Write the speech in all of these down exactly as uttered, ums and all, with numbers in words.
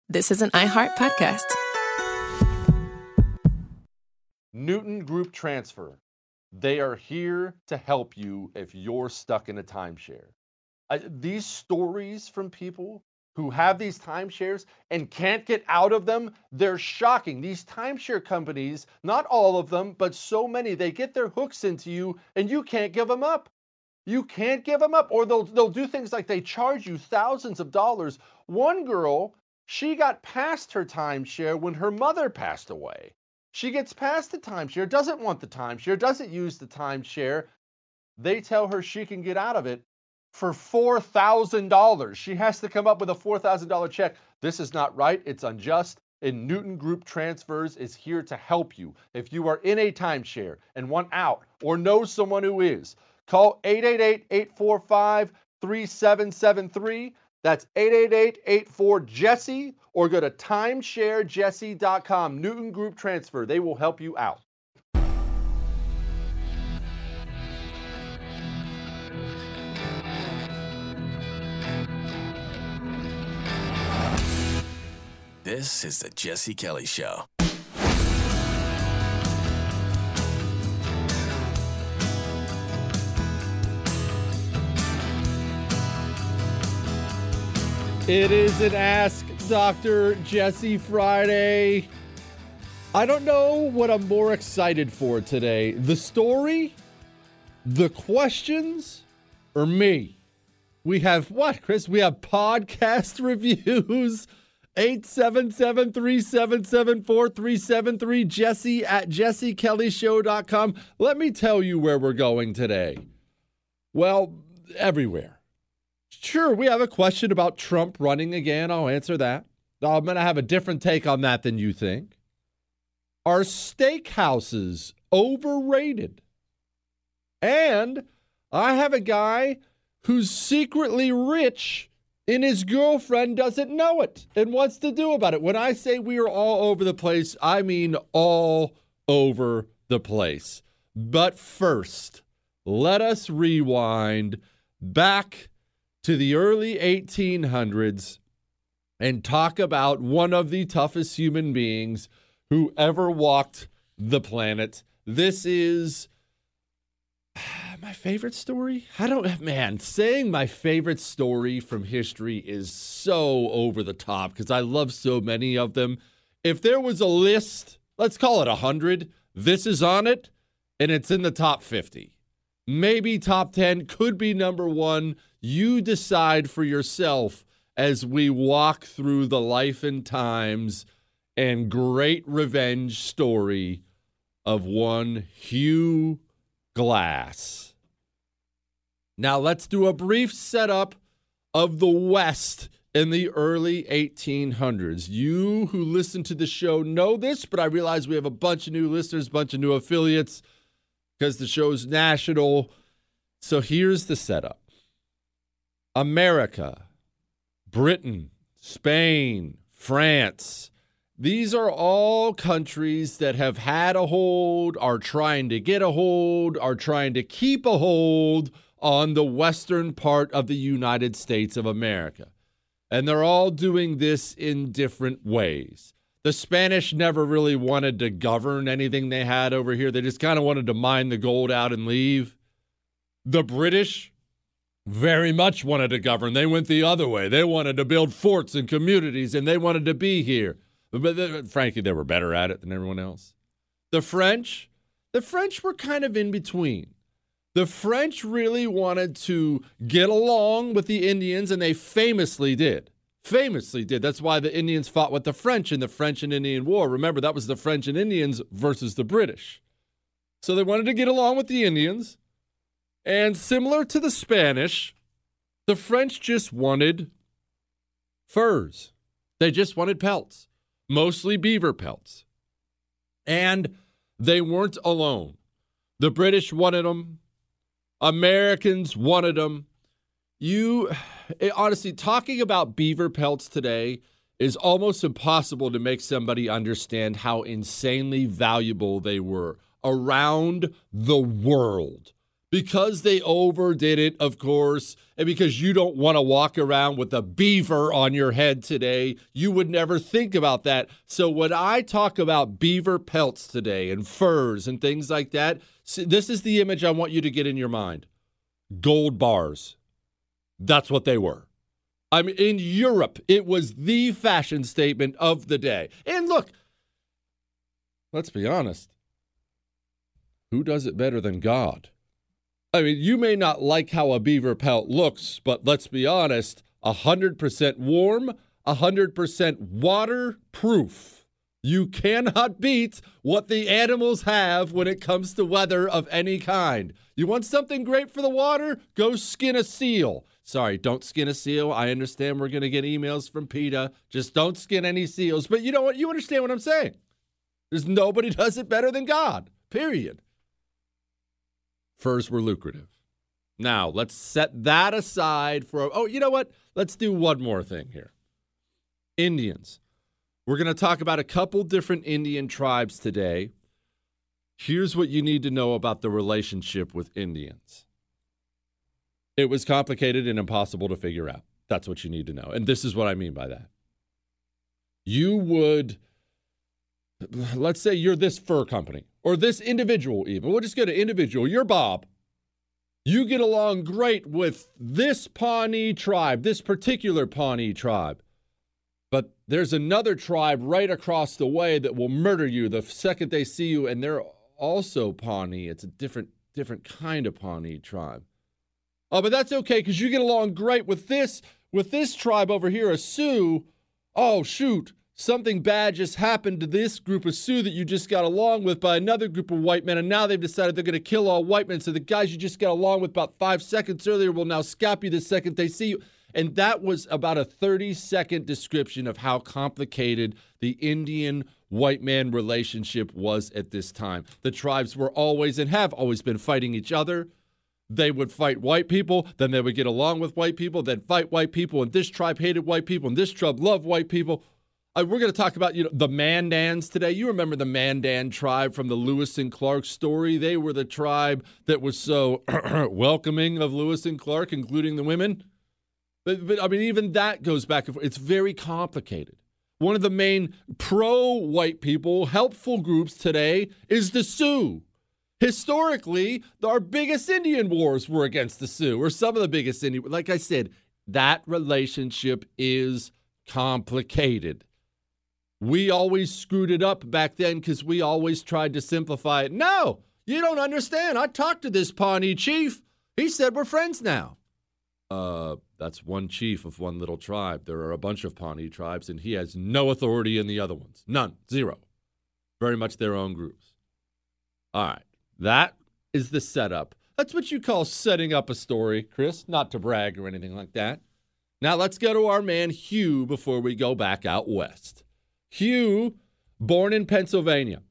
This is an iHeart podcast. Newton Group Transfer. They are here to help you if you're stuck in a timeshare. Uh, these stories from people who have these timeshares and can't get out of them, they're shocking. These timeshare companies, not all of them, but so many, they get their hooks into you and you can't give them up. You can't give them up, or they'll they'll do things like they charge you thousands of dollars. One girl, she got past her timeshare when her mother passed away. She gets past the timeshare, doesn't want the timeshare, doesn't use the timeshare. They tell her she can get out of it for four thousand dollars. She has to come up with a four thousand dollars check. This is not right. It's unjust. And Newton Group Transfers is here to help you. If you are in a timeshare and want out or know someone who is, call eight eight eight, eight four five, three seven seven three. That's eight eight eight, eight four, Jesse, or go to timeshare jesse dot com. Newton Group Transfer. They will help you out. This is the Jesse Kelly Show. It is an Ask Doctor Jesse Friday. I don't know what I'm more excited for today. The story, the questions, or me? We have what, Chris? We have podcast reviews. eight seven seven, three seven seven, four three seven three. Jesse at jesse kelly show dot com. Let me tell you where we're going today. Well, everywhere. Sure, we have a question about Trump running again. I'll answer that. I'm going to have a different take on that than you think. Are steakhouses overrated? And I have a guy who's secretly rich and his girlfriend doesn't know it and wants to do about it. When I say we are all over the place, I mean all over the place. But first, let us rewind back to the early eighteen hundreds and talk about one of the toughest human beings who ever walked the planet. This is my favorite story. I don't, man, saying my favorite story from history is so over the top because I love so many of them. If there was a list, let's call it one hundred, this is on it, and it's in the top fifty. Maybe top ten, could be number one. You decide for yourself as we walk through the life and times and great revenge story of one Hugh Glass. Now let's do a brief setup of the West in the early eighteen hundreds. You who listen to the show know this, but I realize we have a bunch of new listeners, a bunch of new affiliates because the show's national. So here's the setup. America, Britain, Spain, France. These are all countries that have had a hold, are trying to get a hold, are trying to keep a hold on the western part of the United States of America. And they're all doing this in different ways. The Spanish never really wanted to govern anything they had over here. They just kind of wanted to mine the gold out and leave. The British very much wanted to govern. They went the other way. They wanted to build forts and communities, and they wanted to be here. But they, frankly, they were better at it than everyone else. The French, the French were kind of in between. The French really wanted to get along with the Indians, and they famously did. Famously did. That's why the Indians fought with the French in the French and Indian War. Remember, that was the French and Indians versus the British. So they wanted to get along with the Indians. And similar to the Spanish, the French just wanted furs. They just wanted pelts, mostly beaver pelts. And they weren't alone. The British wanted them. Americans wanted them. You, honestly, talking about beaver pelts today is almost impossible to make somebody understand how insanely valuable they were around the world. Because they overdid it, of course, and because you don't want to walk around with a beaver on your head today, you would never think about that. So when I talk about beaver pelts today and furs and things like that, this is the image I want you to get in your mind. Gold bars. That's what they were. I mean, in Europe, it was the fashion statement of the day. And look, let's be honest. Who does it better than God? I mean, you may not like how a beaver pelt looks, but let's be honest, one hundred percent warm, one hundred percent waterproof. You cannot beat what the animals have when it comes to weather of any kind. You want something great for the water? Go skin a seal. Sorry, don't skin a seal. I understand we're going to get emails from PETA. Just don't skin any seals. But you know what? You understand what I'm saying. There's nobody does it better than God, period. Furs were lucrative. Now, let's set that aside for, oh, you know what? Let's do one more thing here. Indians. We're going to talk about a couple different Indian tribes today. Here's what you need to know about the relationship with Indians. It was complicated and impossible to figure out. That's what you need to know. And this is what I mean by that. You would, let's say you're this fur company. Or this individual even. We'll just go to individual. You're Bob. You get along great with this Pawnee tribe, this particular Pawnee tribe. But there's another tribe right across the way that will murder you the second they see you, and they're also Pawnee. It's a different, different kind of Pawnee tribe. Oh, but that's okay because you get along great with this, with this tribe over here, a Sioux. Oh, shoot. Something bad just happened to this group of Sioux that you just got along with by another group of white men, and now they've decided they're going to kill all white men. So the guys you just got along with about five seconds earlier will now scalp you the second they see you. And that was about a thirty-second description of how complicated the Indian-white man relationship was at this time. The tribes were always and have always been fighting each other. They would fight white people, then they would get along with white people, then fight white people, and this tribe hated white people, and this tribe loved white people. Uh, we're going to talk about, you know, the Mandans today. You remember the Mandan tribe from the Lewis and Clark story? They were the tribe that was so welcoming of Lewis and Clark, including the women. But, but, I mean, even that goes back and forth. It's very complicated. One of the main pro-white people, helpful groups today is the Sioux. Historically, our biggest Indian wars were against the Sioux, or some of the biggest Indian. Like I said, that relationship is complicated. We always screwed it up back then because we always tried to simplify it. No, you don't understand. I talked to this Pawnee chief. He said we're friends now. Uh, that's one chief of one little tribe. There are a bunch of Pawnee tribes, and he has no authority in the other ones. None. Zero. Very much their own groups. All right. That is the setup. That's what you call setting up a story, Chris. Not to brag or anything like that. Now let's go to our man Hugh before we go back out west. Hugh, born in Pennsylvania.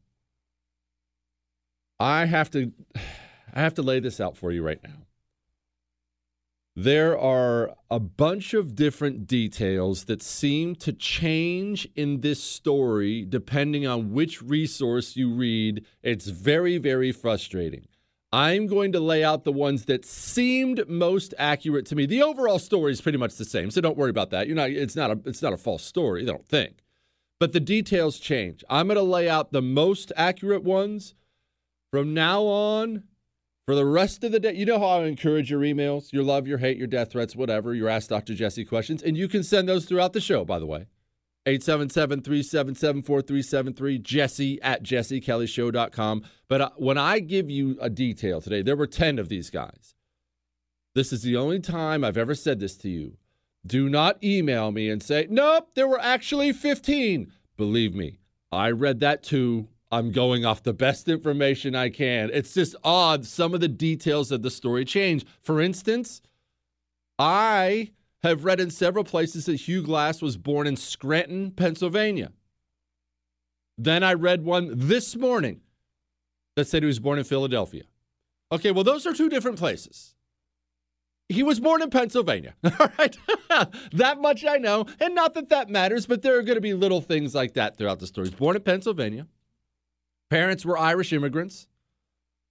I have to I have to lay this out for you right now. There are a bunch of different details that seem to change in this story depending on which resource you read. It's very, very frustrating. I'm going to lay out the ones that seemed most accurate to me. The overall story is pretty much the same, so don't worry about that. You're not. It's not a. It's not a false story. I don't think. But the details change. I'm going to lay out the most accurate ones from now on for the rest of the day. You know how I encourage your emails, your love, your hate, your death threats, whatever, your Ask Doctor Jesse questions. And you can send those throughout the show, by the way. eight seven seven, three seven seven, four three seven three, Jesse at jesse kelly show dot com. But uh, when I give you a detail today, there were ten of these guys. This is the only time I've ever said this to you. Do not email me and say, nope, there were actually fifteen. Believe me, I read that too. I'm going off the best information I can. It's just odd. Some of the details of the story change. For instance, I have read in several places that Hugh Glass was born in Scranton, Pennsylvania. Then I read one this morning that said he was born in Philadelphia. Okay, well, those are two different places. He was born in Pennsylvania, all right? That much I know, and not that that matters, but there are going to be little things like that throughout the story. He's born in Pennsylvania. Parents were Irish immigrants.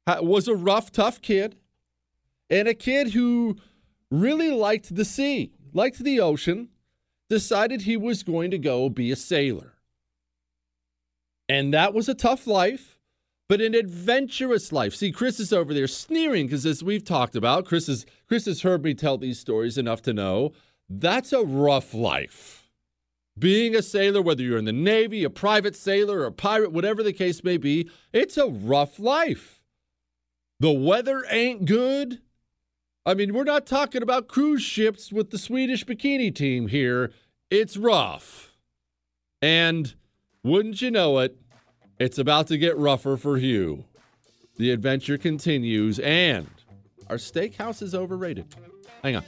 was a rough, tough kid, and a kid who really liked the sea, liked the ocean, decided he was going to go be a sailor. And that was a tough life, but an adventurous life. See, Chris is over there sneering because, as we've talked about, Chris, is, Chris has heard me tell these stories enough to know that's a rough life. Being a sailor, whether you're in the Navy, a private sailor, or a pirate, whatever the case may be, it's a rough life. The weather ain't good. I mean, we're not talking about cruise ships with the Swedish bikini team here. It's rough. And wouldn't you know it, it's about to get rougher for Hugh. The adventure continues, and our steakhouse is overrated. Hang on.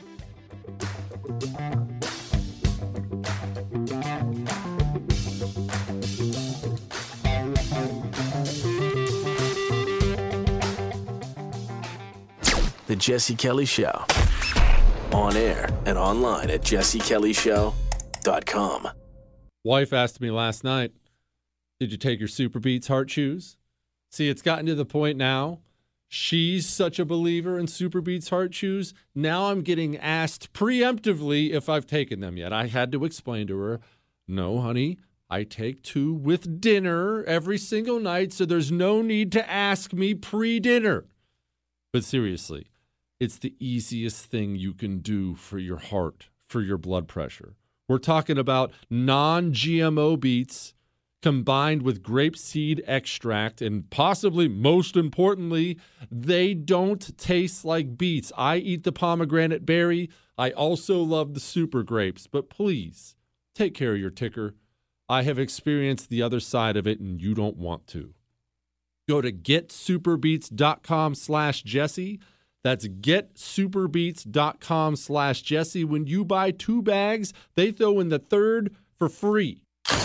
The Jesse Kelly Show. On air and online at jesse kelly show dot com. Wife asked me last night, did you take your Super Beats heart chews? See, it's gotten to the point now. She's such a believer in Super Beats heart chews. Now I'm getting asked preemptively if I've taken them yet. I had to explain to her, no, honey, I take two with dinner every single night, so there's no need to ask me pre-dinner. But seriously, it's the easiest thing you can do for your heart, for your blood pressure. We're talking about non-G M O beets combined with grapeseed extract, and possibly, most importantly, they don't taste like beets. I eat the pomegranate berry. I also love the super grapes. But please, take care of your ticker. I have experienced the other side of it, and you don't want to. Go to getsuperbeats.com slash Jesse. That's getsuperbeats.com slash Jesse. When you buy two bags, they throw in the third for free.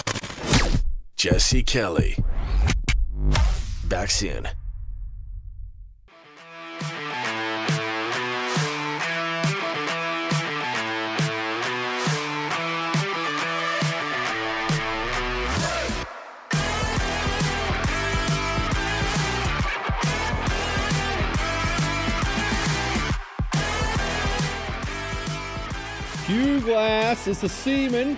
Jesse Kelly. Back soon. Hugh Glass is a seaman.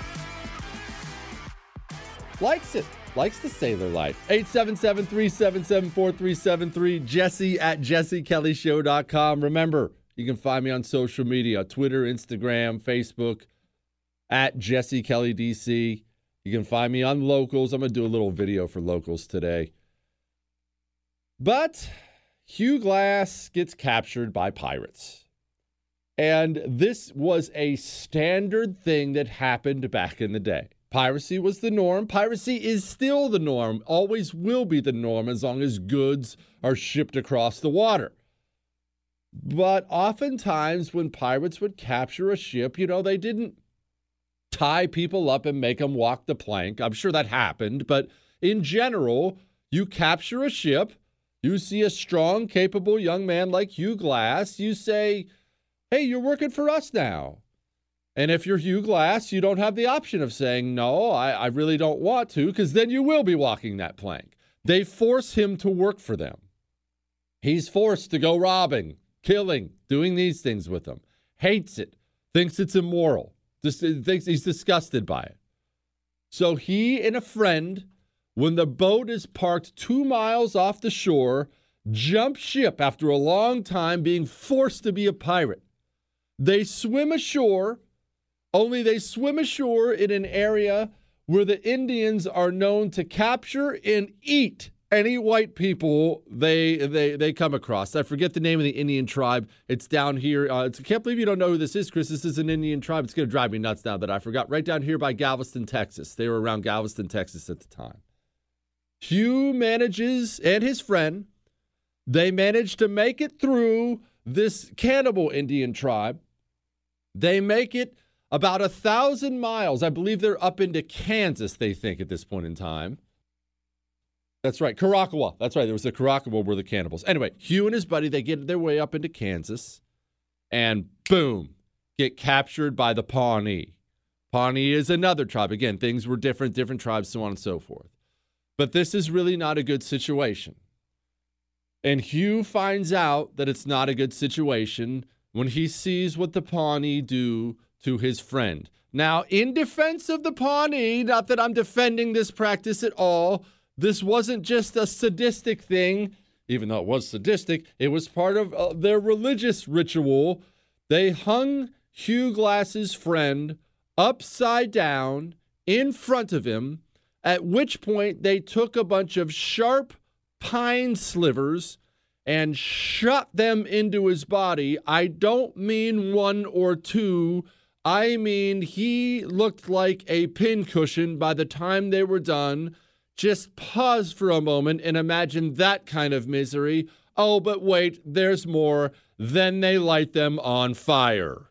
Likes it. Likes the sailor life. eight seven seven, three seven seven, four three seven three. Jesse at jesse kelly show dot com. Remember, you can find me on social media, Twitter, Instagram, Facebook, at Jesse Kelly D C. You can find me on Locals. I'm going to do a little video for Locals today. But Hugh Glass gets captured by pirates. And this was a standard thing that happened back in the day. Piracy was the norm. Piracy is still the norm, always will be the norm as long as goods are shipped across the water. But oftentimes when pirates would capture a ship, you know, they didn't tie people up and make them walk the plank. I'm sure that happened. But in general, you capture a ship, you see a strong, capable young man like Hugh Glass, you say, hey, you're working for us now. And if you're Hugh Glass, you don't have the option of saying, no, I, I really don't want to, because then you will be walking that plank. They force him to work for them. He's forced to go robbing, killing, doing these things with them. Hates it, thinks it's immoral, just thinks he's disgusted by it. So he and a friend, when the boat is parked two miles off the shore, jump ship after a long time being forced to be a pirate. They swim ashore, only they swim ashore in an area where the Indians are known to capture and eat any white people they they they come across. I forget the name of the Indian tribe. It's down here. Uh, it's, I can't believe you don't know who this is, Chris. This is an Indian tribe. It's going to drive me nuts now that I forgot. Right down here by Galveston, Texas. They were around Galveston, Texas at the time. Hugh manages, and his friend, they manage to make it through this cannibal Indian tribe. They make it about a thousand miles. I believe they're up into Kansas, they think, at this point in time. That's right, Caracalla. That's right, there was the Caracalla were the cannibals. Anyway, Hugh and his buddy, they get their way up into Kansas, and boom, get captured by the Pawnee. Pawnee is another tribe. Again, things were different, different tribes, so on and so forth. But this is really not a good situation. And Hugh finds out that it's not a good situation when he sees what the Pawnee do to his friend. Now, in defense of the Pawnee, not that I'm defending this practice at all, this wasn't just a sadistic thing. Even though it was sadistic, it was part of uh, their religious ritual. They hung Hugh Glass's friend upside down in front of him, at which point they took a bunch of sharp pine slivers and shot them into his body. I don't mean one or two. I mean he looked like a pincushion by the time they were done. Just pause for a moment and imagine that kind of misery. Oh, but wait, there's more. Then they light them on fire.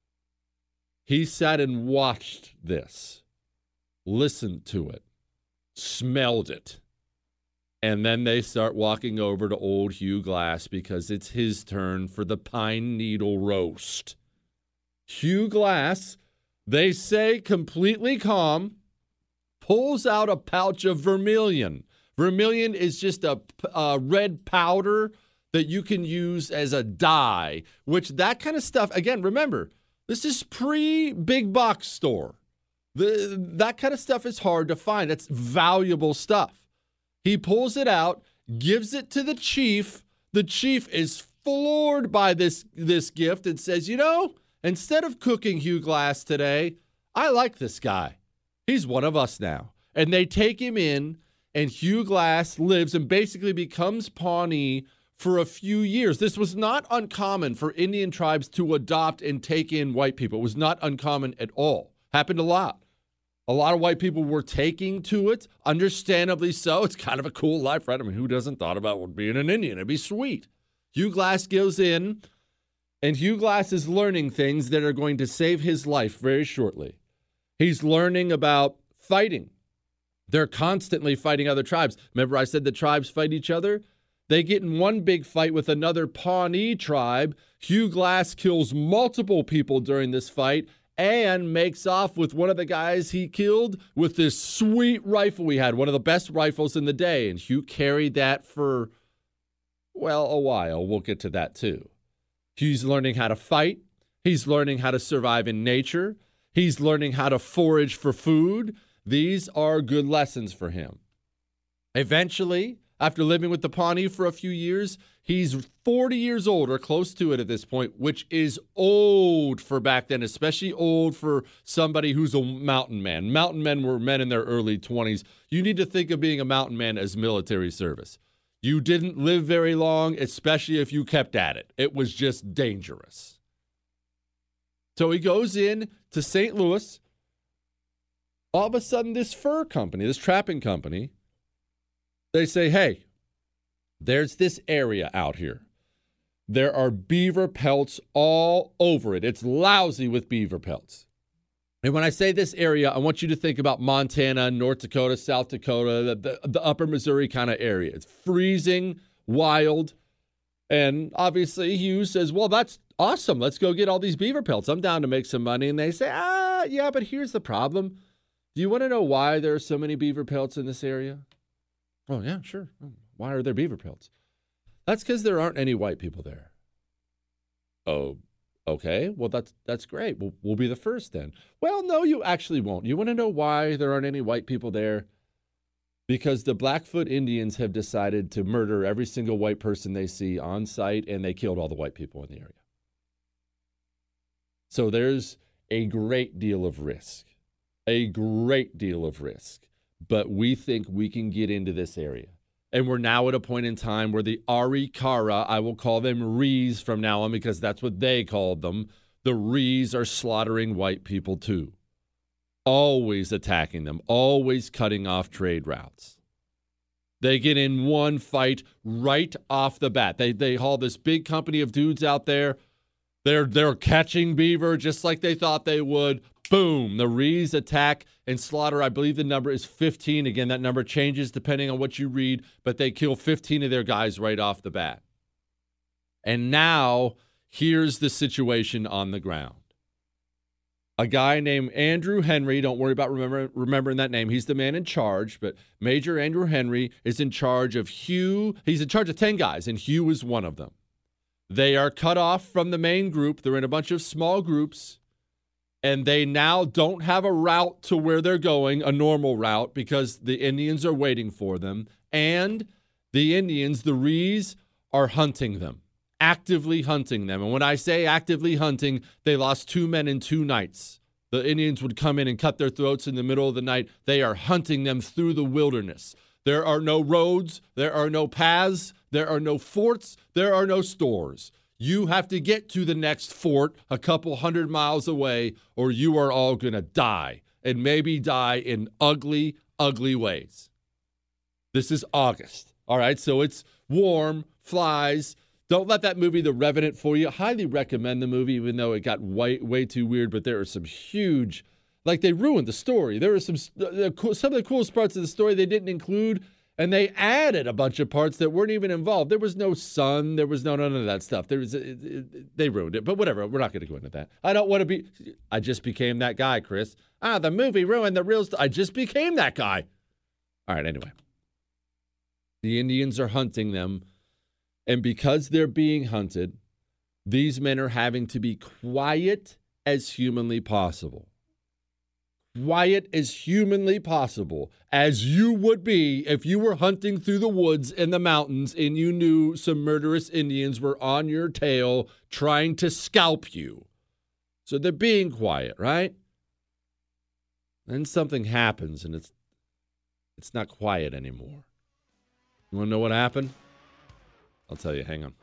He sat and watched this, listened to it, smelled it. And then they start walking over to old Hugh Glass because it's his turn for the pine needle roast. Hugh Glass, they say completely calm, pulls out a pouch of vermilion. Vermilion is just a, a red powder that you can use as a dye, which that kind of stuff, again, remember, this is pre-big box store. The, that kind of stuff is hard to find. That's valuable stuff. He pulls it out, gives it to the chief. The chief is floored by this, this gift and says, you know, instead of cooking Hugh Glass today, I like this guy. He's one of us now. And they take him in, and Hugh Glass lives and basically becomes Pawnee for a few years. This was not uncommon for Indian tribes to adopt and take in white people. It was not uncommon at all. Happened a lot. A lot of white people were taking to it, understandably so. It's kind of a cool life, right? I mean, who doesn't thought about being an Indian? It'd be sweet. Hugh Glass goes in, and Hugh Glass is learning things that are going to save his life very shortly. He's learning about fighting. They're constantly fighting other tribes. Remember I said the tribes fight each other? They get in one big fight with another Pawnee tribe. Hugh Glass kills multiple people during this fight and makes off with one of the guys he killed with this sweet rifle he had, one of the best rifles in the day. And Hugh carried that for, well, a while. We'll get to that too. Hugh's learning how to fight. He's learning how to survive in nature. He's learning how to forage for food. These are good lessons for him. Eventually, after living with the Pawnee for a few years, he's forty years old or close to it at this point, which is old for back then, especially old for somebody who's a mountain man. Mountain men were men in their early twenties. You need to think of being a mountain man as military service. You didn't live very long, especially if you kept at it. It was just dangerous. So he goes in to Saint Louis. All of a sudden, this fur company, this trapping company, they say, hey, there's this area out here. There are beaver pelts all over it. It's lousy with beaver pelts. And when I say this area, I want you to think about Montana, North Dakota, South Dakota, the, the, the upper Missouri kind of area. It's freezing, wild. And obviously Hugh says, well, that's awesome. Let's go get all these beaver pelts. I'm down to make some money. And they say, ah, yeah, but here's the problem. Do you want to know why there are so many beaver pelts in this area? Oh, yeah, sure. Why are there beaver pelts? That's because there aren't any white people there. Oh, okay. Well, that's that's great. We'll, we'll be the first then. Well, no, you actually won't. You want to know why there aren't any white people there? Because the Blackfoot Indians have decided to murder every single white person they see on site, and they killed all the white people in the area. So there's a great deal of risk. A great deal of risk. But we think we can get into this area. And we're now at a point in time where the Arikara, I will call them Rees from now on because that's what they called them, the Rees are slaughtering white people too. Always attacking them, always cutting off trade routes. They get in one fight right off the bat. They they haul this big company of dudes out there. They're, they're catching beaver just like they thought they would. Boom, the Rees attack and slaughter. I believe the number is fifteen. Again, that number changes depending on what you read, but they kill fifteen of their guys right off the bat. And now, here's the situation on the ground. a guy named Andrew Henry. Don't worry about remember, remembering that name. He's the man in charge, but Major Andrew Henry is in charge of Hugh. He's in charge of ten guys, and Hugh is one of them. They are cut off from the main group. They're in a bunch of small groups, and they now don't have a route to where they're going, a normal route, because the Indians are waiting for them, and the Indians, the Rees, are hunting them. Actively hunting them. And when I say actively hunting, they lost two men in two nights. The Indians would come in and cut their throats in the middle of the night. They are hunting them through the wilderness. There are no roads. There are no paths. There are no forts. There are no stores. You have to get to the next fort a couple hundred miles away, or you are all going to die, and maybe die in ugly, ugly ways. This is August. All right, so it's warm, flies. Don't let that movie, The Revenant, fool you. I highly recommend the movie, even though it got way, way too weird. But there are some huge, like they ruined the story. There are some uh, some of the coolest parts of the story they didn't include, and they added a bunch of parts that weren't even involved. There was no sun. There was no none of that stuff. There was it, it, they ruined it. But whatever. We're not going to go into that. I don't want to be. I just became that guy, Chris. Ah, the movie ruined the real. St- I just became that guy. All right. Anyway, the Indians are hunting them. And because they're being hunted, these men are having to be quiet as humanly possible. Quiet as humanly possible, as you would be if you were hunting through the woods and the mountains and you knew some murderous Indians were on your tail trying to scalp you. So they're being quiet, right? Then something happens and it's it's not quiet anymore. You want to know what happened? I'll tell you, hang on.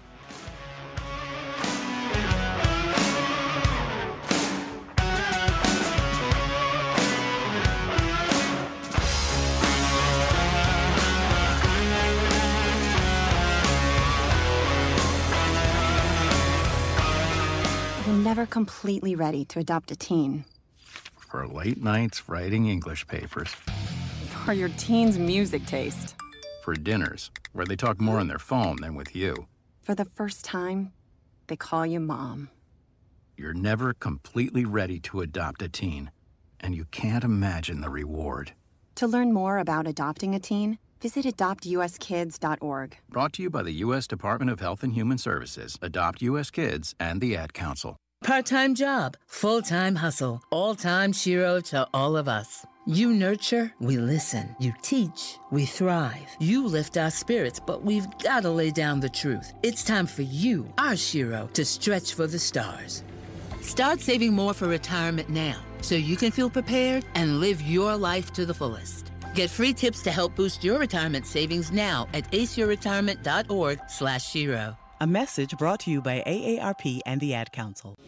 You're never completely ready to adopt a teen. For late nights writing English papers. For your teen's music taste. For dinners, where they talk more on their phone than with you. For the first time, they call you mom. You're never completely ready to adopt a teen, and you can't imagine the reward. To learn more about adopting a teen, visit adopt u s kids dot org. Brought to you by the U S Department of Health and Human Services, Adopt U S Kids, and the Ad Council. Part-time job, full-time hustle, all-time Shiro to all of us. You nurture, we listen. You teach, we thrive. You lift our spirits, but we've got to lay down the truth. It's time for you, our Shiro, to stretch for the stars. Start saving more for retirement now, so you can feel prepared and live your life to the fullest. Get free tips to help boost your retirement savings now at ace your retirement dot org slash Shiro. A message brought to you by A A R P and the Ad Council.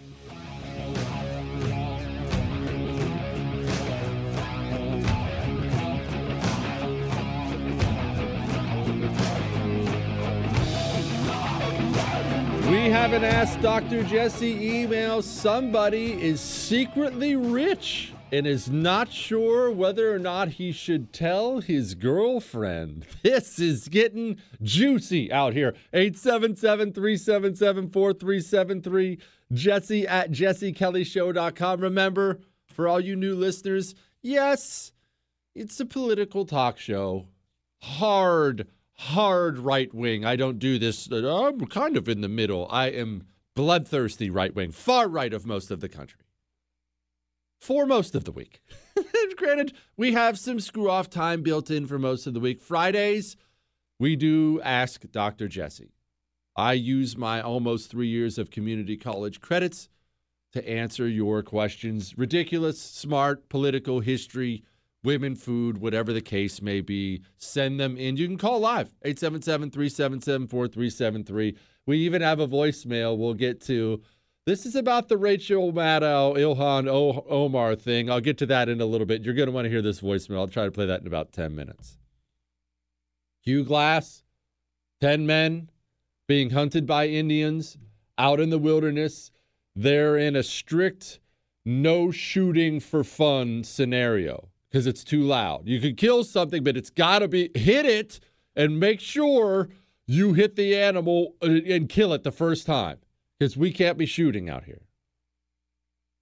We have an Ask Doctor Jesse email. Somebody is secretly rich and is not sure whether or not he should tell his girlfriend. This is getting juicy out here. eight seven seven, three seven seven, four three seven three. Jesse at jesse kelly show dot com. Remember, for all you new listeners, yes, it's a political talk show. Hard Hard right wing. I don't do this. I'm kind of in the middle. I am bloodthirsty right wing, far right of most of the country. For most of the week. Granted, we have some screw off time built in for most of the week. Fridays, we do Ask Doctor Jesse. I use my almost three years of community college credits to answer your questions. Ridiculous, smart, political, history, women, food, whatever the case may be. Send them in. You can call live, eight seven seven, three seven seven, four three seven three. We even have a voicemail we'll get to. This is about the Rachel Maddow, Ilhan o- Omar thing. I'll get to that in a little bit. You're going to want to hear this voicemail. I'll try to play that in about ten minutes. Hugh Glass, ten men being hunted by Indians out in the wilderness. They're in a strict no shooting for fun scenario. Because it's too loud. You could kill something, but it's got to be, hit it and make sure you hit the animal and kill it the first time. Because we can't be shooting out here.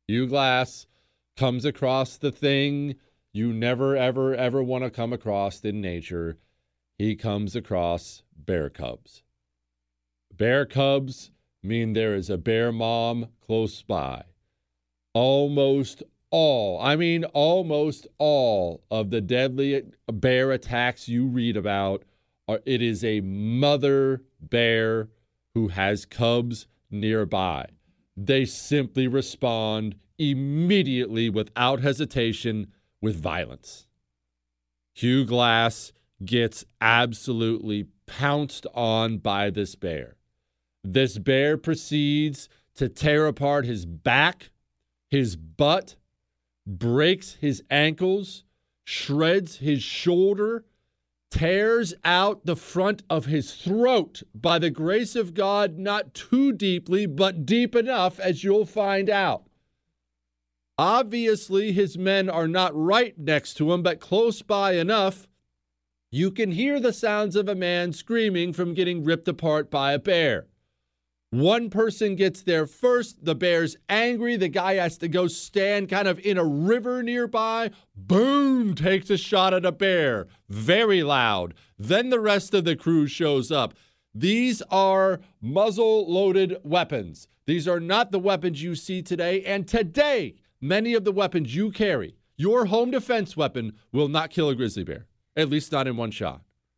Hugh Glass comes across the thing you never, ever, ever want to come across in nature. He comes across bear cubs. Bear cubs mean there is a bear mom close by. Almost all, I mean almost all of the deadly bear attacks you read about, are, it is a mother bear who has cubs nearby. They simply respond immediately without hesitation with violence. Hugh Glass gets absolutely pounced on by this bear. This bear proceeds to tear apart his back, his butt, breaks his ankles, shreds his shoulder, tears out the front of his throat, by the grace of God, not too deeply, but deep enough, as you'll find out. Obviously, his men are not right next to him, but close by enough. You can hear the sounds of a man screaming from getting ripped apart by a bear. One person gets there first. The bear's angry. The guy has to go stand kind of in a river nearby. Boom! Takes a shot at a bear. Very loud. Then the rest of the crew shows up. These are muzzle-loaded weapons. These are not the weapons you see today. And today, many of the weapons you carry, your home defense weapon, will not kill a grizzly bear. At least not in one shot.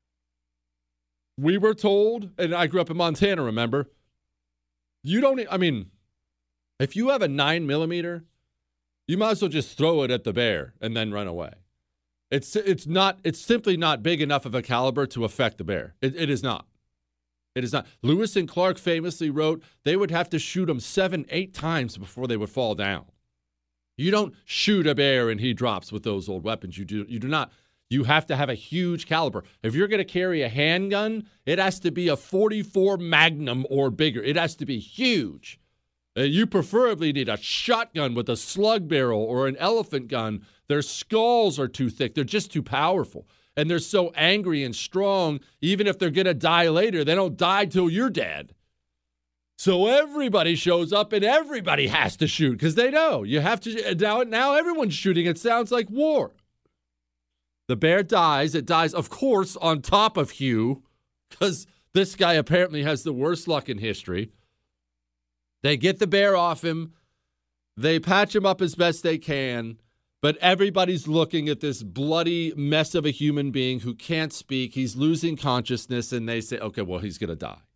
We were told, and I grew up in Montana, remember? You don't, I mean, if you have a nine millimeter, you might as well just throw it at the bear and then run away. It's it's not, it's simply not big enough of a caliber to affect the bear. It, it is not. It is not. Lewis and Clark famously wrote they would have to shoot him seven, eight times before they would fall down. You don't shoot a bear and he drops with those old weapons. You do, you do not. You have to have a huge caliber. If you're going to carry a handgun, it has to be a forty-four Magnum or bigger. It has to be huge. Uh, you preferably need a shotgun with a slug barrel or an elephant gun. Their skulls are too thick. They're just too powerful. And they're so angry and strong, even if they're going to die later, they don't die till you're dead. So everybody shows up and everybody has to shoot because they know you have to. Now, now everyone's shooting. It sounds like war. The bear dies. It dies, of course, on top of Hugh, because this guy apparently has the worst luck in history. They get the bear off him. They patch him up as best they can, but everybody's looking at this bloody mess of a human being who can't speak. He's losing consciousness, and they say, okay, well, he's going to die.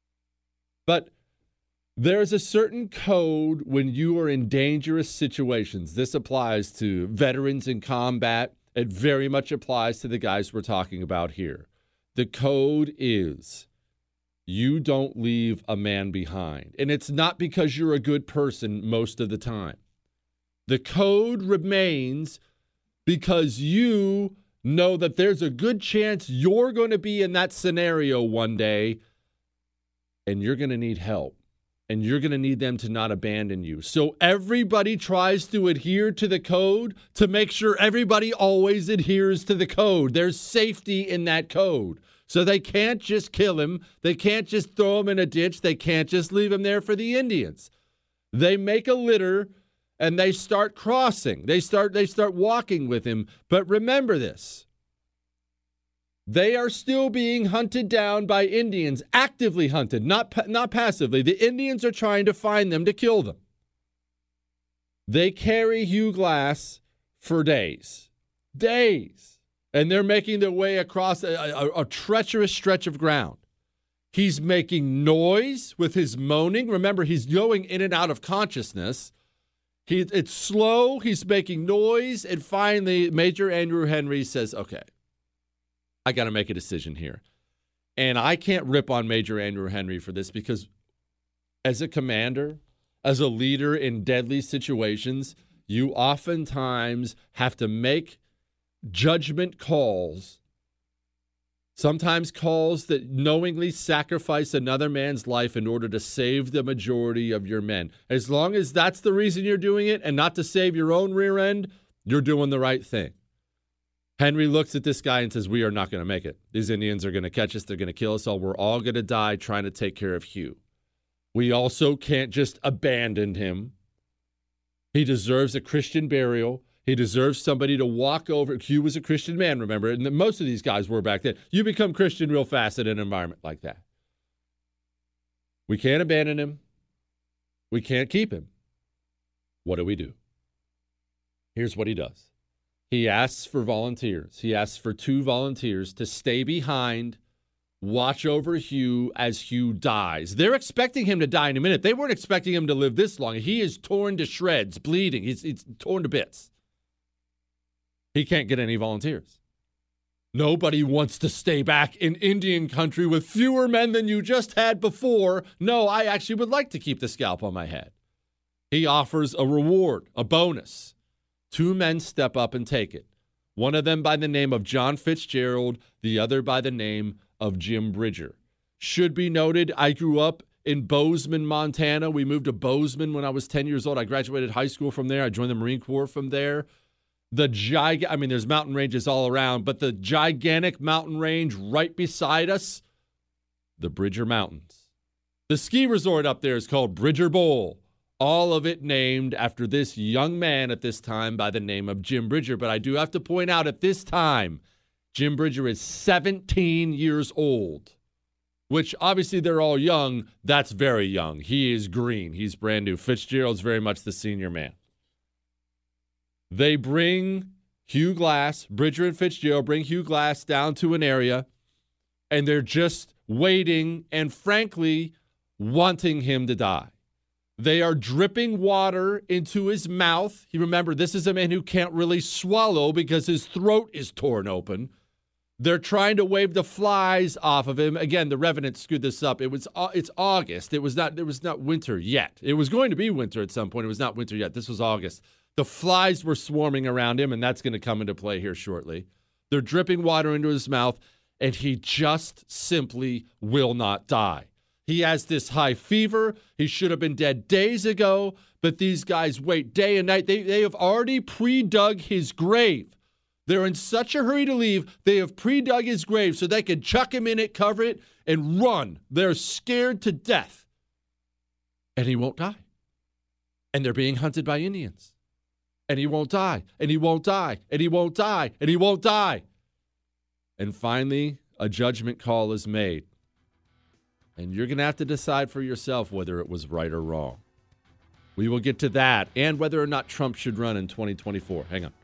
But there's a certain code when you are in dangerous situations. This applies to veterans in combat. It very much applies to the guys we're talking about here. The code is you don't leave a man behind. And it's not because you're a good person most of the time. The code remains because you know that there's a good chance you're going to be in that scenario one day and you're going to need help. And you're going to need them to not abandon you. So everybody tries to adhere to the code to make sure everybody always adheres to the code. There's safety in that code. So they can't just kill him. They can't just throw him in a ditch. They can't just leave him there for the Indians. They make a litter and they start crossing. They start, they start walking with him. But remember this. They are still being hunted down by Indians, actively hunted, not, not passively. The Indians are trying to find them to kill them. They carry Hugh Glass for days, days, and they're making their way across a, a, a treacherous stretch of ground. He's making noise with his moaning. Remember, he's going in and out of consciousness. He, it's slow. He's making noise. And finally, Major Andrew Henry says, okay, I got to make a decision here. And I can't rip on Major Andrew Henry for this because as a commander, as a leader in deadly situations, you oftentimes have to make judgment calls, sometimes calls that knowingly sacrifice another man's life in order to save the majority of your men. As long as that's the reason you're doing it and not to save your own rear end, you're doing the right thing. Henry looks at this guy and says, we are not going to make it. These Indians are going to catch us. They're going to kill us all. We're all going to die trying to take care of Hugh. We also can't just abandon him. He deserves a Christian burial. He deserves somebody to walk over. Hugh was a Christian man, remember? And most of these guys were back then. You become Christian real fast in an environment like that. We can't abandon him. We can't keep him. What do we do? Here's what he does. He asks for volunteers. He asks for two volunteers to stay behind, watch over Hugh as Hugh dies. They're expecting him to die in a minute. They weren't expecting him to live this long. He is torn to shreds, bleeding. He's, he's torn to bits. He can't get any volunteers. Nobody wants to stay back in Indian country with fewer men than you just had before. No, I actually would like to keep the scalp on my head. He offers a reward, a bonus. Two men step up and take it. One of them by the name of John Fitzgerald, the other by the name of Jim Bridger. Should be noted, I grew up in Bozeman, Montana. We moved to Bozeman when I was ten years old. I graduated high school from there. I joined the Marine Corps from there. The gig- I mean, there's mountain ranges all around, but the gigantic mountain range right beside us, the Bridger Mountains. The ski resort up there is called Bridger Bowl. All of it named after this young man at this time by the name of Jim Bridger. But I do have to point out at this time, Jim Bridger is seventeen years old, which obviously they're all young. That's very young. He is green. He's brand new. Fitzgerald's very much the senior man. They bring Hugh Glass, Bridger and Fitzgerald bring Hugh Glass down to an area, and they're just waiting and, frankly, wanting him to die. They are dripping water into his mouth. You remember, this is a man who can't really swallow because his throat is torn open. They're trying to wave the flies off of him. Again, the Revenant screwed this up. It was it's August. It was not it was not winter yet. It was going to be winter at some point. It was not winter yet. This was August. The flies were swarming around him, and that's going to come into play here shortly. They're dripping water into his mouth, and he just simply will not die. He has this high fever. He should have been dead days ago, but these guys wait day and night. They, they have already pre-dug his grave. They're in such a hurry to leave, they have pre-dug his grave so they can chuck him in it, cover it, and run. They're scared to death. And he won't die. And they're being hunted by Indians. And he won't die, and he won't die, and he won't die, and he won't die. And finally, a judgment call is made. And you're going to have to decide for yourself whether it was right or wrong. We will get to that and whether or not Trump should run in twenty twenty-four. Hang on.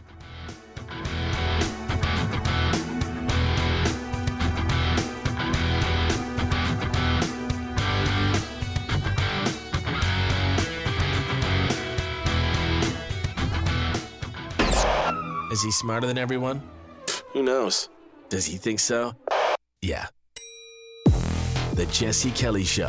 Is he smarter than everyone? Who knows? Does he think so? Yeah. The Jesse Kelly Show.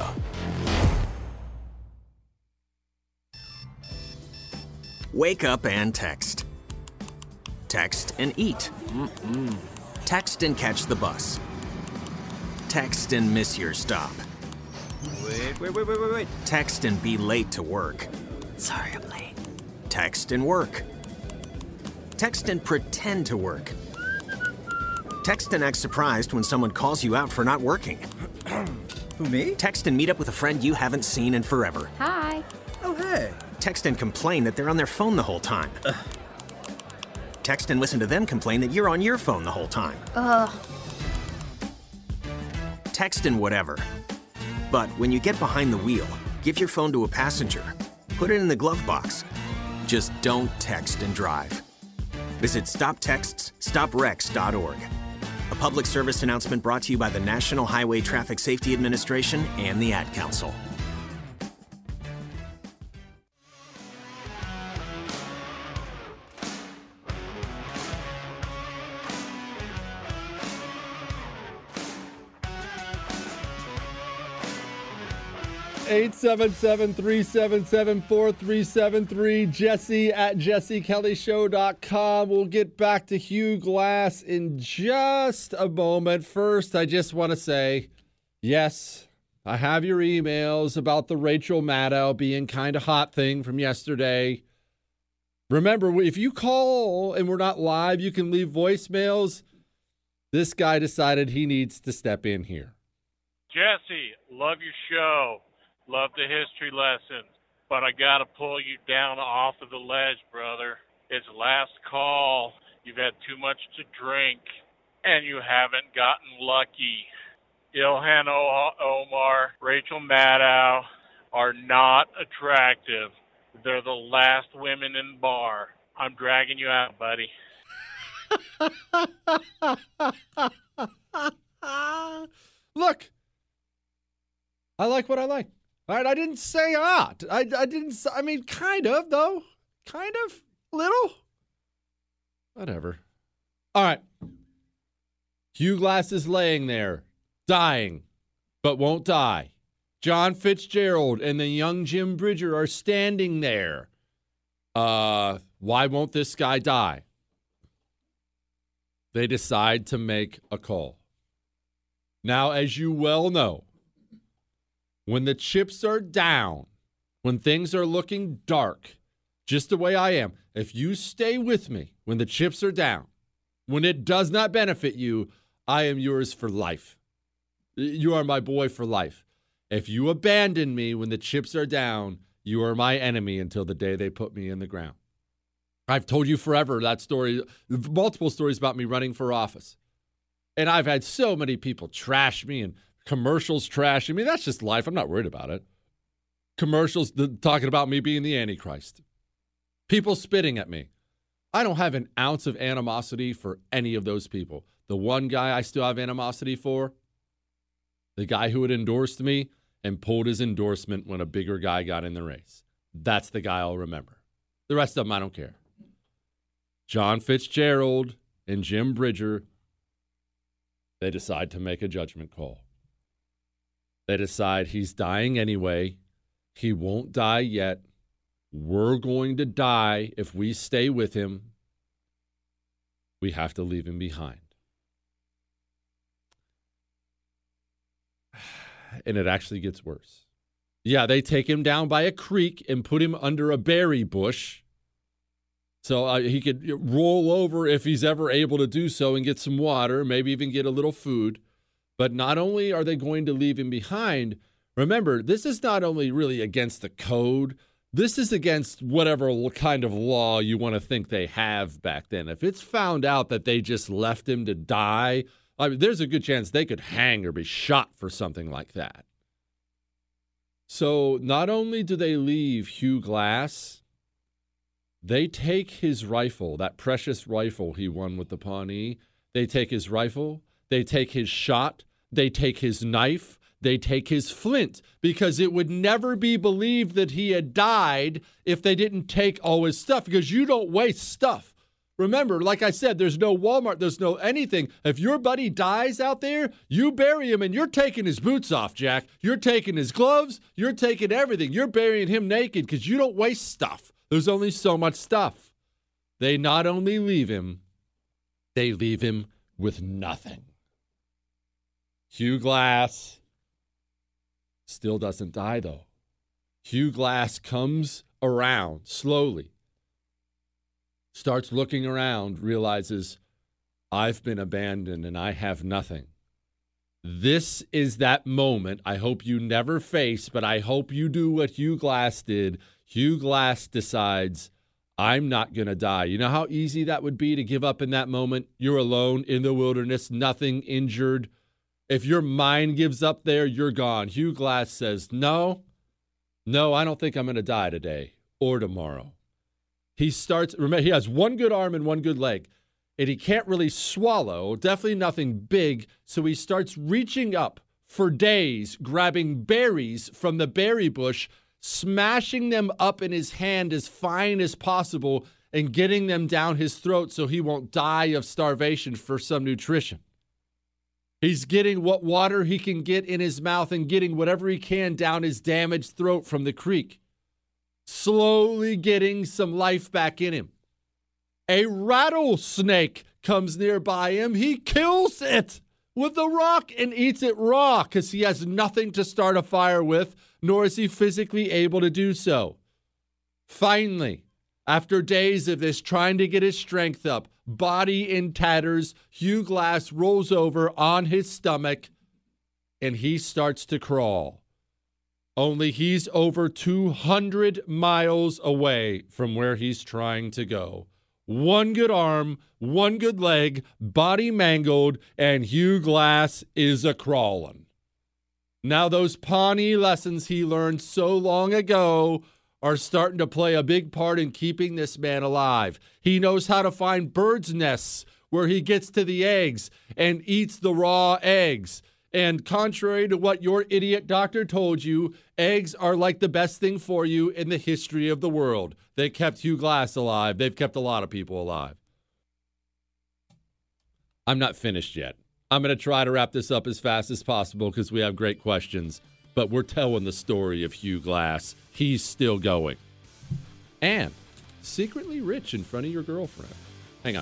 Wake up and text. Text and eat. Mm-mm. Text and catch the bus. Text and miss your stop. Wait, wait, wait, wait, wait, wait. Text and be late to work. Sorry, I'm late. Text and work. Text and pretend to work. Text and act surprised when someone calls you out for not working. Who, me? Text and meet up with a friend you haven't seen in forever. Hi. Oh, hey. Text and complain that they're on their phone the whole time. Ugh. Text and listen to them complain that you're on your phone the whole time. Ugh. Text and whatever. But when you get behind the wheel, give your phone to a passenger. Put it in the glove box. Just don't text and drive. Visit stop texts stop wrecks dot org. A public service announcement brought to you by the National Highway Traffic Safety Administration and the Ad Council. eight seven seven, three seven seven, four three seven three, Jesse at jesse kelly show dot com. We'll get back to Hugh Glass in just a moment. First, I just want to say, yes, I have your emails about the Rachel Maddow being kind of hot thing from yesterday. Remember, if you call and we're not live, you can leave voicemails. This guy decided he needs to step in here. Jesse, love your show. Love the history lessons. but I got to pull you down off of the ledge, brother. It's last call. You've had too much to drink, and you haven't gotten lucky. Ilhan o- Omar, Rachel Maddow are not attractive. They're the last women in the bar. I'm dragging you out, buddy. Look, I like what I like. All right, I didn't say ah. I, I didn't, I mean, kind of, though. Kind of. Little. Whatever. All right. Hugh Glass is laying there, dying, but won't die. John Fitzgerald and the young Jim Bridger are standing there. Uh, why won't this guy die? They decide to make a call. Now, as you well know, when the chips are down, when things are looking dark, just the way I am, if you stay with me when the chips are down, when it does not benefit you, I am yours for life. You are my boy for life. If you abandon me when the chips are down, you are my enemy until the day they put me in the ground. I've told you forever that story, multiple stories about me running for office. And I've had so many people trash me and commercials trash me. That's just life. I'm not worried about it. Commercials th- talking about me being the Antichrist. People spitting at me. I don't have an ounce of animosity for any of those people. The one guy I still have animosity for, the guy who had endorsed me and pulled his endorsement when a bigger guy got in the race. That's the guy I'll remember. The rest of them, I don't care. John Fitzgerald and Jim Bridger, they decide to make a judgment call. They decide he's dying anyway. He won't die yet. We're going to die if we stay with him. We have to leave him behind. And it actually gets worse. Yeah, they take him down by a creek and put him under a berry bush so uh, he could roll over if he's ever able to do so and get some water, maybe even get a little food. But not only are they going to leave him behind, remember, this is not only really against the code, this is against whatever kind of law you want to think they have back then. If it's found out that they just left him to die, I mean, there's a good chance they could hang or be shot for something like that. So not only do they leave Hugh Glass, they take his rifle, that precious rifle he won with the Pawnee. They take his rifle, they take his shot, they take his knife, they take his flint, because it would never be believed that he had died if they didn't take all his stuff, because you don't waste stuff. Remember, like I said, there's no Walmart, there's no anything. If your buddy dies out there, you bury him and you're taking his boots off, Jack. You're taking his gloves, you're taking everything. You're burying him naked because you don't waste stuff. There's only so much stuff. They not only leave him, they leave him with nothing. Hugh Glass still doesn't die, though. Hugh Glass comes around slowly, starts looking around, realizes, I've been abandoned and I have nothing. This is that moment I hope you never face, but I hope you do what Hugh Glass did. Hugh Glass decides, I'm not going to die. You know how easy that would be to give up in that moment? You're alone in the wilderness, nothing injured. If your mind gives up there, you're gone. Hugh Glass says, no, no, I don't think I'm going to die today or tomorrow. He starts, remember, he has one good arm and one good leg, and he can't really swallow, definitely nothing big, so he starts reaching up for days, grabbing berries from the berry bush, smashing them up in his hand as fine as possible, and getting them down his throat so he won't die of starvation for some nutrition. He's getting what water he can get in his mouth and getting whatever he can down his damaged throat from the creek. Slowly getting some life back in him. A rattlesnake comes nearby him. He kills it with a rock and eats it raw because he has nothing to start a fire with, nor is he physically able to do so. Finally, after days of this, trying to get his strength up, body in tatters, Hugh Glass rolls over on his stomach and he starts to crawl. Only he's over two hundred miles away from where he's trying to go. One good arm, one good leg, body mangled, and Hugh Glass is a crawling. Now those Pawnee lessons he learned so long ago are starting to play a big part in keeping this man alive. He knows how to find birds' nests where he gets to the eggs and eats the raw eggs. And contrary to what your idiot doctor told you, eggs are like the best thing for you in the history of the world. They kept Hugh Glass alive. They've kept a lot of people alive. I'm not finished yet. I'm going to try to wrap this up as fast as possible because we have great questions. But we're telling the story of Hugh Glass. He's still going. And secretly rich in front of your girlfriend. Hang on.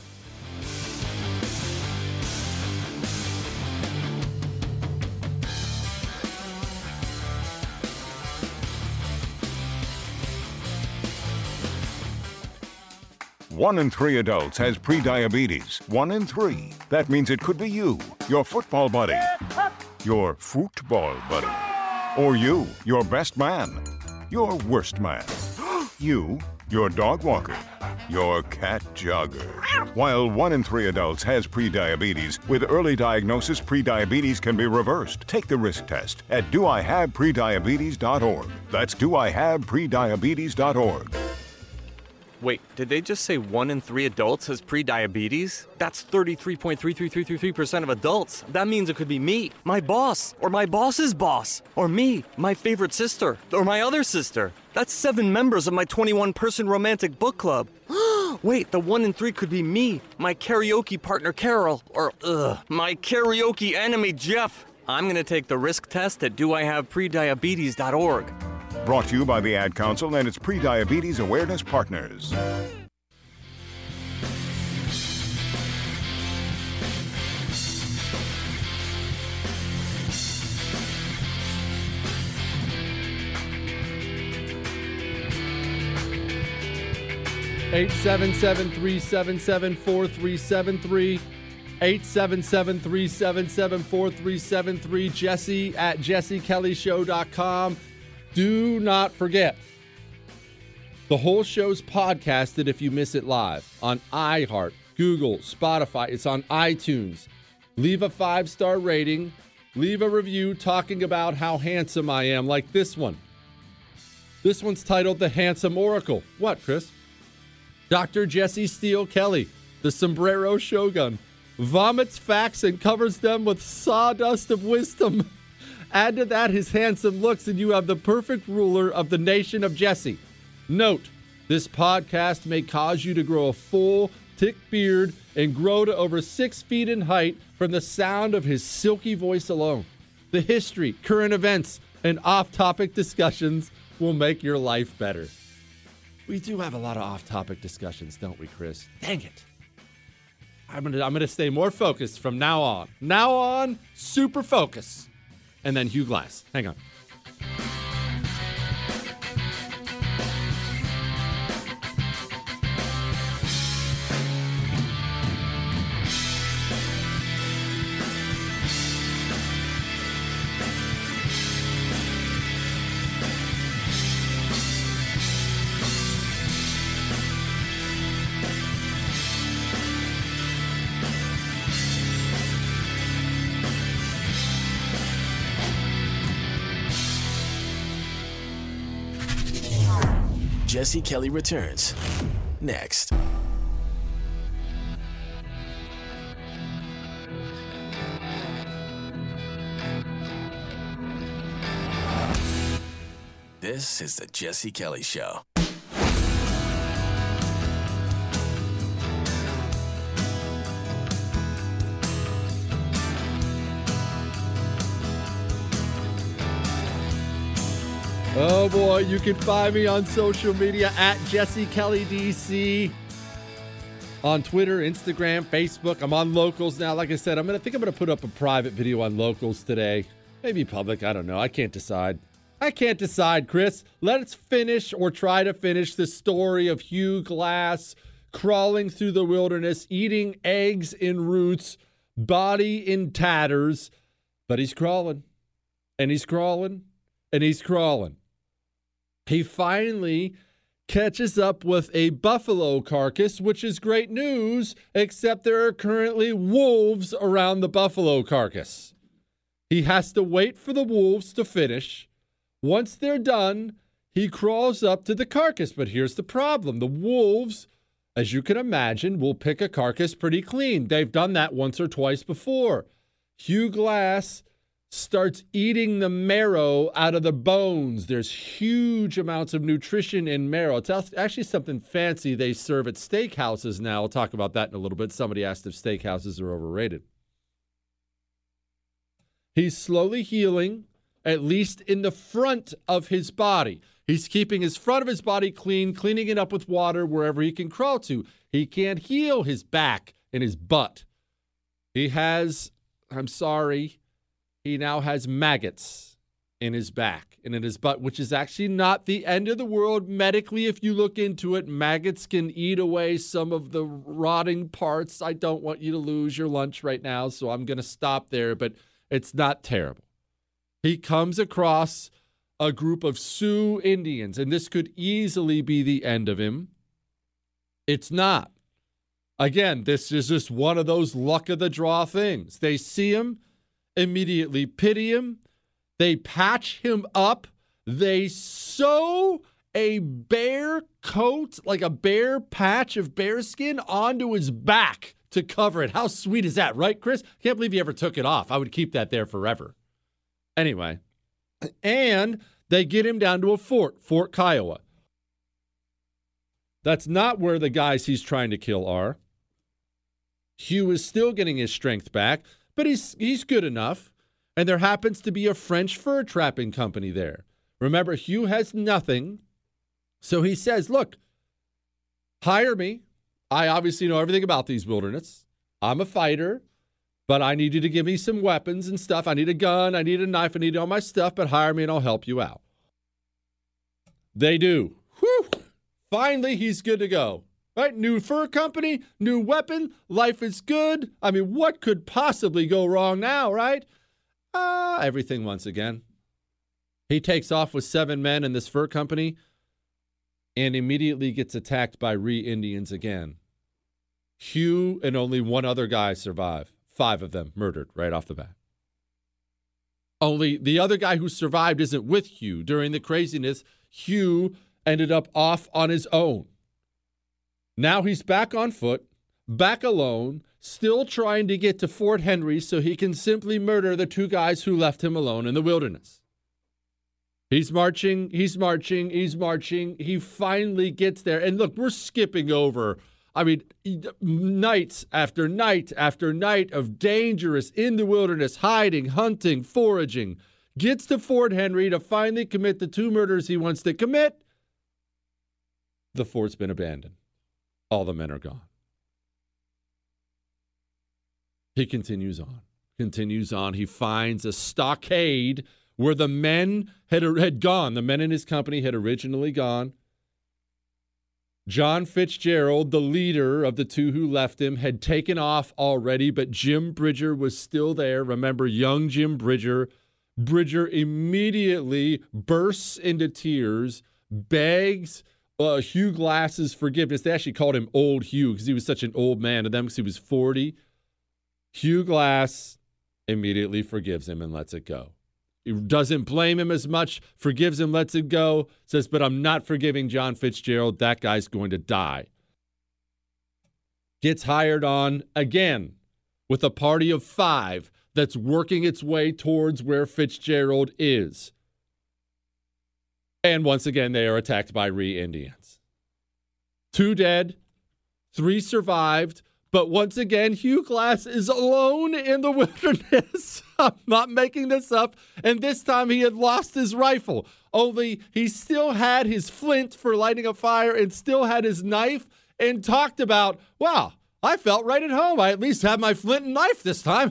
One in three adults has prediabetes. One in three. That means it could be you, your football buddy, your football buddy, or you, your best man, your worst man, you, your dog walker, your cat jogger. While one in three adults has prediabetes, with early diagnosis, prediabetes can be reversed. Take the risk test at do I have prediabetes dot org. That's do I have prediabetes dot org. Wait, did they just say one in three adults has prediabetes? That's thirty-three point three three three three three percent of adults. That means it could be me, my boss, or my boss's boss, or me, my favorite sister, or my other sister. That's seven members of my twenty-one person romantic book club. Wait, the one in three could be me, my karaoke partner Carol, or ugh, my karaoke enemy Jeff. I'm gonna take the risk test at do I have prediabetes dot org. Brought to you by the Ad Council and its Prediabetes Awareness Partners. eight seven seven, three seven seven, four three seven three. eight seven seven, three seven seven, four three seven three. Jesse at jesse kelly show dot com. Do not forget, the whole show's podcasted if you miss it live on iHeart, Google, Spotify. It's on iTunes. Leave a five-star rating. Leave a review talking about how handsome I am, like this one. This one's titled The Handsome Oracle. What, Chris? Doctor Jesse Steele Kelly, the sombrero shogun, vomits facts and covers them with sawdust of wisdom. Add to that his handsome looks, and you have the perfect ruler of the nation of Jesse. Note, this podcast may cause you to grow a full, thick beard and grow to over six feet in height from the sound of his silky voice alone. The history, current events, and off-topic discussions will make your life better. We do have a lot of off-topic discussions, don't we, Chris? Dang it. I'm gonna, I'm gonna stay more focused from now on. Now on, super focus. And then Hugh Glass. Hang on. Jesse Kelly returns next. This is the Jesse Kelly Show. Oh boy, you can find me on social media at Jesse Kelly D C. On Twitter, Instagram, Facebook. I'm on Locals now. Like I said, I'm gonna I think I'm gonna put up a private video on Locals today. Maybe public, I don't know. I can't decide. I can't decide, Chris. Let's finish or try to finish the story of Hugh Glass crawling through the wilderness, eating eggs and roots, body in tatters. But he's crawling. And he's crawling. and he's crawling. He finally catches up with a buffalo carcass, which is great news, except there are currently wolves around the buffalo carcass. He has to wait for the wolves to finish. Once they're done, he crawls up to the carcass. But here's the problem. The wolves, as you can imagine, will pick a carcass pretty clean. They've done that once or twice before. Hugh Glass starts eating the marrow out of the bones. There's huge amounts of nutrition in marrow. It's actually something fancy they serve at steakhouses now. I'll talk about that in a little bit. Somebody asked if steakhouses are overrated. He's slowly healing, at least in the front of his body. He's keeping his front of his body clean, cleaning it up with water wherever he can crawl to. He can't heal his back and his butt. He has, I'm sorry, he now has maggots in his back and in his butt, which is actually not the end of the world. Medically, if you look into it, maggots can eat away some of the rotting parts. I don't want you to lose your lunch right now, so I'm going to stop there, but it's not terrible. He comes across a group of Sioux Indians, and this could easily be the end of him. It's not. Again, this is just one of those luck of the draw things. They see him, immediately pity him. They patch him up. They sew a bear coat, like a bear patch of bear skin, onto his back to cover it. How sweet is that, right, Chris? Can't believe he ever took it off. I would keep that there forever. Anyway, and they get him down to a fort, Fort Kiowa. That's not where the guys he's trying to kill are. Hugh is still getting his strength back, but he's he's good enough. And there happens to be a French fur trapping company there. Remember, Hugh has nothing. So he says, look, hire me. I obviously know everything about these wilderness. I'm a fighter, but I need you to give me some weapons and stuff. I need a gun. I need a knife. I need all my stuff, but hire me and I'll help you out. They do. Whew. Finally, he's good to go. Right? New fur company, new weapon, life is good. I mean, what could possibly go wrong now, right? Ah, uh, everything once again. He takes off with seven men in this fur company and immediately gets attacked by Ree Indians again. Hugh and only one other guy survive. Five of them murdered right off the bat. Only the other guy who survived isn't with Hugh. During the craziness, Hugh ended up off on his own. Now he's back on foot, back alone, still trying to get to Fort Henry so he can simply murder the two guys who left him alone in the wilderness. He's marching, he's marching, he's marching. He finally gets there. And look, we're skipping over, I mean, nights after night after night of dangerous in the wilderness, hiding, hunting, foraging. Gets to Fort Henry to finally commit the two murders he wants to commit. The fort's been abandoned. All the men are gone. He continues on, continues on. He finds a stockade where the men had, had gone. The men in his company had originally gone. John Fitzgerald, the leader of the two who left him, had taken off already, but Jim Bridger was still there. Remember, young Jim Bridger. Bridger immediately bursts into tears, begs Uh, Hugh Glass's forgiveness. They actually called him Old Hugh because he was such an old man to them because he was forty. Hugh Glass immediately forgives him and lets it go. He doesn't blame him as much, forgives him, lets it go, says, but I'm not forgiving John Fitzgerald. That guy's going to die. Gets hired on again with a party of five that's working its way towards where Fitzgerald is. And once again, they are attacked by Ree Indians. Two dead, three survived, but once again, Hugh Glass is alone in the wilderness. I'm not making this up. And this time he had lost his rifle. Only he still had his flint for lighting a fire and still had his knife and talked about, wow, I felt right at home. I at least have my flint and knife this time.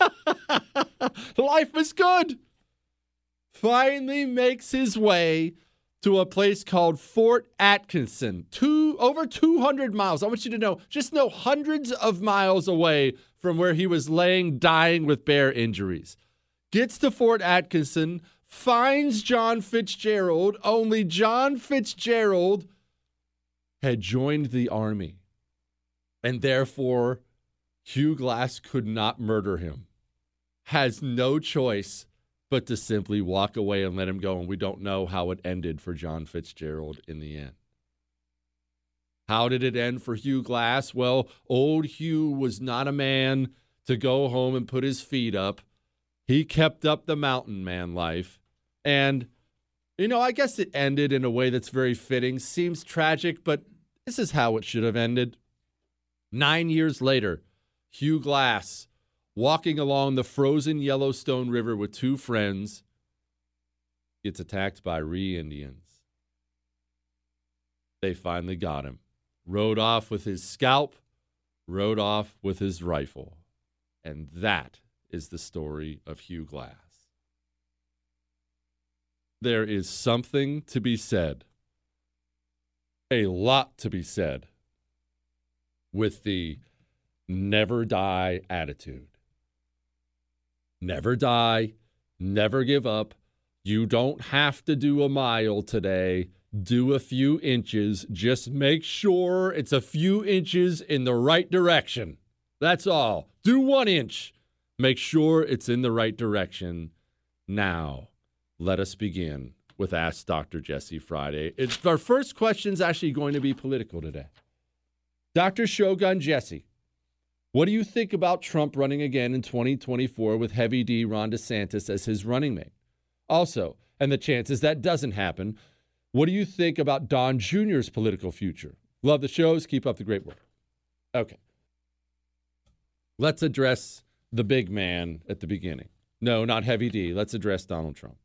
Life is good. Finally makes his way to a place called Fort Atkinson, two over two hundred miles. I want you to know, just know hundreds of miles away from where he was laying dying with bear injuries. Gets to Fort Atkinson, finds John Fitzgerald, only John Fitzgerald had joined the army. And therefore, Hugh Glass could not murder him. Has no choice but to simply walk away and let him go. And we don't know how it ended for John Fitzgerald in the end. How did it end for Hugh Glass? Well, old Hugh was not a man to go home and put his feet up. He kept up the mountain man life. And, you know, I guess it ended in a way that's very fitting. Seems tragic, but this is how it should have ended. Nine years later, Hugh Glass, walking along the frozen Yellowstone River with two friends, gets attacked by Ree Indians. They finally got him. Rode off with his scalp, rode off with his rifle. And that is the story of Hugh Glass. There is something to be said, a lot to be said, with the never die attitude. Never die, never give up. You don't have to do a mile today. Do a few inches. Just make sure it's a few inches in the right direction. That's all. Do one inch. Make sure it's in the right direction. Now, let us begin with Ask Doctor Jesse Friday. It's, our first question is actually going to be political today. Doctor Shogun Jesse, what do you think about Trump running again in twenty twenty-four with Heavy D Ron DeSantis as his running mate? Also, and the chances that doesn't happen, what do you think about Don Junior's political future? Love the shows. Keep up the great work. Okay. Let's address the big man at the beginning. No, not Heavy D. Let's address Donald Trump.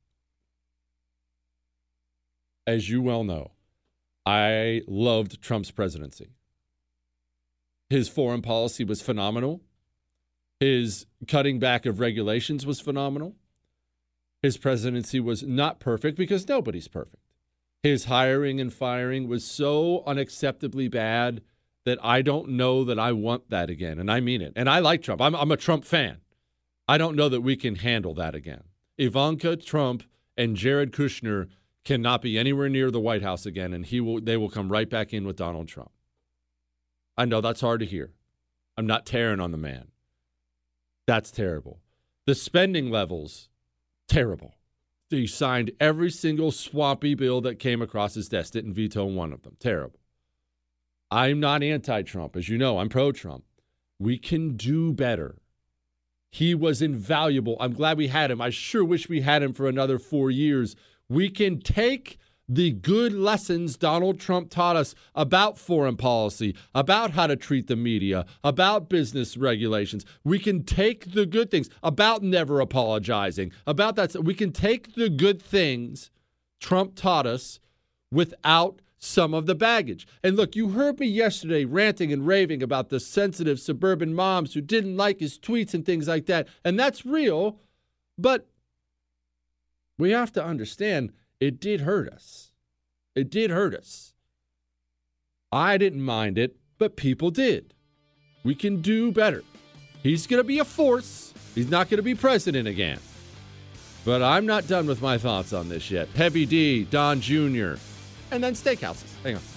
As you well know, I loved Trump's presidency. His foreign policy was phenomenal. His cutting back of regulations was phenomenal. His presidency was not perfect because nobody's perfect. His hiring and firing was so unacceptably bad that I don't know that I want that again. And I mean it. And I like Trump. I'm, I'm a Trump fan. I don't know that we can handle that again. Ivanka Trump and Jared Kushner cannot be anywhere near the White House again, and he will. They will come right back in with Donald Trump. I know that's hard to hear. I'm not tearing on the man. That's terrible. The spending levels, terrible. He signed every single swampy bill that came across his desk, didn't veto one of them. Terrible. I'm not anti-Trump. As you know, I'm pro-Trump. We can do better. He was invaluable. I'm glad we had him. I sure wish we had him for another four years. We can take the good lessons Donald Trump taught us about foreign policy, about how to treat the media, about business regulations. We can take the good things, about never apologizing, about that. We can take the good things Trump taught us without some of the baggage. And look, you heard me yesterday ranting and raving about the sensitive suburban moms who didn't like his tweets and things like that. And that's real, but we have to understand it did hurt us. It did hurt us. I didn't mind it, but people did. We can do better. He's going to be a force. He's not going to be president again. But I'm not done with my thoughts on this yet. Heavy D, Don Junior, and then steakhouses. Hang on.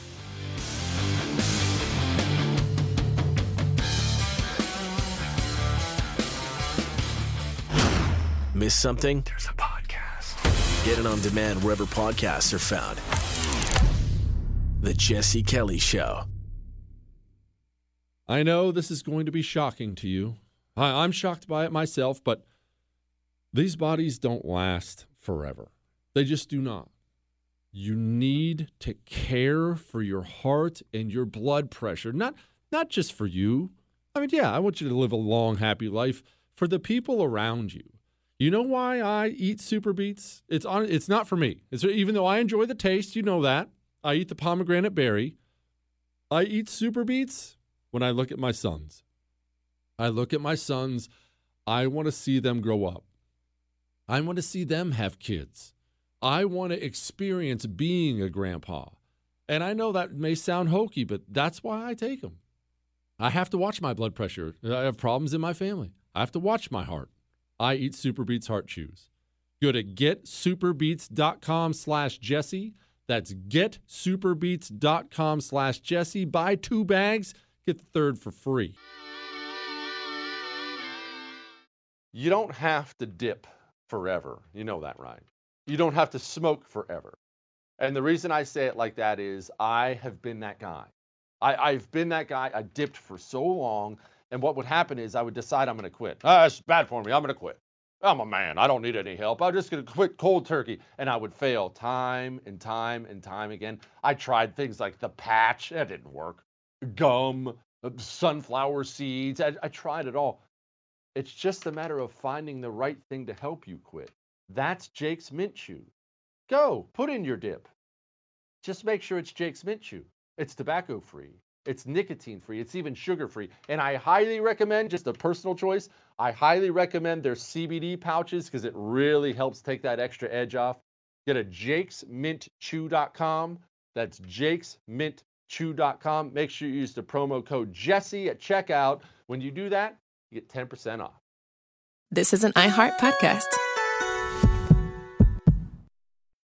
Miss something? There's a podcast. Get it on demand wherever podcasts are found. The Jesse Kelly Show. I know this is going to be shocking to you. I, I'm shocked by it myself, but these bodies don't last forever. They just do not. You need to care for your heart and your blood pressure, not not just for you. I mean, yeah, I want you to live a long, happy life for the people around you. You know why I eat Super Beets? It's on. It's not for me. It's, even though I enjoy the taste, you know that. I eat the pomegranate berry. I eat Super Beets when I look at my sons. I look at my sons. I want to see them grow up. I want to see them have kids. I want to experience being a grandpa. And I know that may sound hokey, but that's why I take them. I have to watch my blood pressure. I have problems in my family. I have to watch my heart. I eat Super Beets Heart Chews. Go to getsuperbeats.com slash Jesse. That's getsuperbeats.com slash Jesse. Buy two bags, get the third for free. You don't have to dip forever. You know that, right? You don't have to smoke forever. And the reason I say it like that is I have been that guy. I, I've been that guy. I dipped for so long. And what would happen is I would decide I'm going to quit. Ah, it's bad for me. I'm going to quit. I'm a man. I don't need any help. I'm just going to quit cold turkey. And I would fail time and time and time again. I tried things like the patch. That didn't work. Gum, sunflower seeds. I, I tried it all. It's just a matter of finding the right thing to help you quit. That's Jake's Mint Chew. Go, put in your dip. Just make sure it's Jake's Mint Chew. It's tobacco-free. It's nicotine-free. It's even sugar-free. And I highly recommend, just a personal choice, I highly recommend their C B D pouches because it really helps take that extra edge off. Get a jakes mint chew dot com. That's jakes mint chew dot com. Make sure you use the promo code Jesse at checkout. When you do that, you get ten percent off. This is an iHeart podcast.